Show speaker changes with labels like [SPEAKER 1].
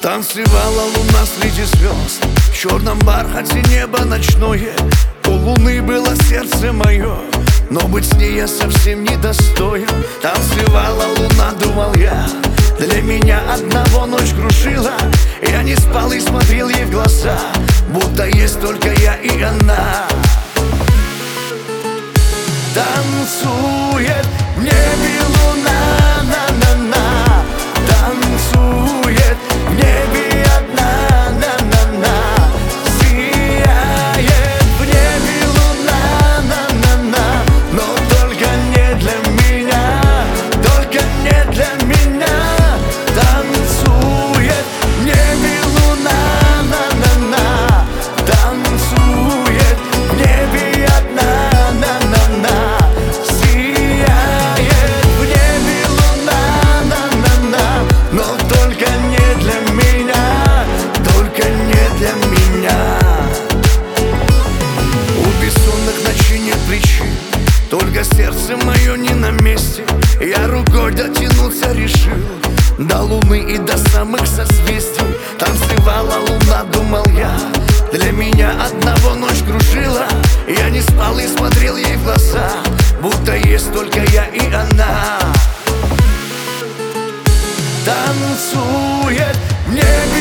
[SPEAKER 1] Танцевала луна среди звезд, в черном бархате неба ночное. У луны было сердце мое, но быть с ней я совсем не достоин. Танцевала луна, думал я, для меня одного ночь крушила. Я не спал и смотрел ей в глаза, будто есть только я и она. Танцует в небе луна, на-на-на. Танцует в небе одна, на-на-на. Сияет в небе луна, на-на-на. Но только не для меня, только не для меня. Танцует в небе луна, на-на-на. Танцует в небе одна, на-на-на. Сияет в небе луна, на-на-на. Но только не для меня, только не для меня. У бессонных ночей нет причин, только сердце мое не на месте. Я рукой дотянуться решил до луны и до самых созвездий. Танцевала луна, думал я, для меня одного ночь кружила. Я не спал и смотрел ей в глаза, будто есть только я и она. Танцует в небе